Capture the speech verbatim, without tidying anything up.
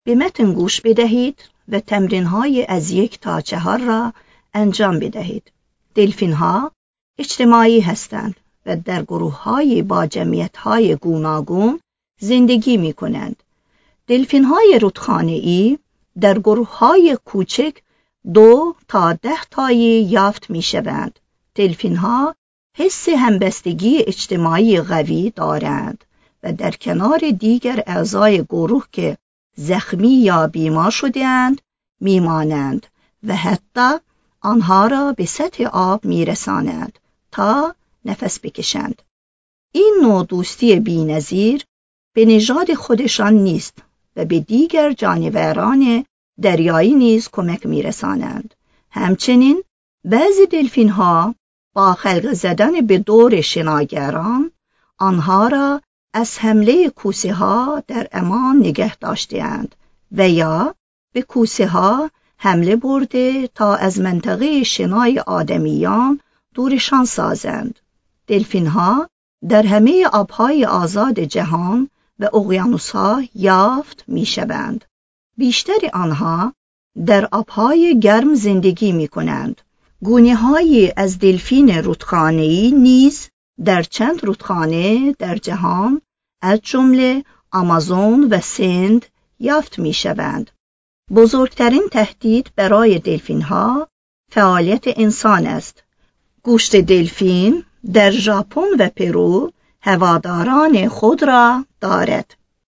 به متن گوش بدهید و تمرین‌های از یک تا چهار را انجام بدهید. دلفین‌ها اجتماعی هستند و در گروه‌های با جمعیت‌های گوناگون زندگی می‌کنند. دلفین‌های رودخانه‌ای در گروه‌های کوچک دو تا ده تایی یافت می‌شوند. دلفین‌ها حس همبستگی اجتماعی قوی دارند و در کنار دیگر اعضای گروه که زخمی یا بیمار شده‌اند میمانند و حتی آنها را به سطح آب میرسانند تا نفس بکشند. این نوع دوستی بی‌نظیر به نژاد خودشان نیست و به دیگر جانوران دریایی نیز کمک میرسانند. همچنین بعضی دلفین‌ها با خلق زدن به دور شناگران آنها را از حمله کوسه ها در امان نگه داشته‌اند و یا به کوسه ها حمله برده تا از منطقه شنای آدمیان دورشان سازند. دلفین ها در همه آبهای آزاد جهان و اقیانوس‌ها یافت می‌شوند. بیشتر آنها در آبهای گرم زندگی می‌کنند. گونه‌هایی از دلفین رودخانه‌ای نیز در چند رودخانه در جهان از جمله آمازون و سند یافت می‌شوند. بزرگترین تهدید برای دلفین‌ها فعالیت انسان است. گوشت دلفین در ژاپن و پرو هواداران خود را دارد.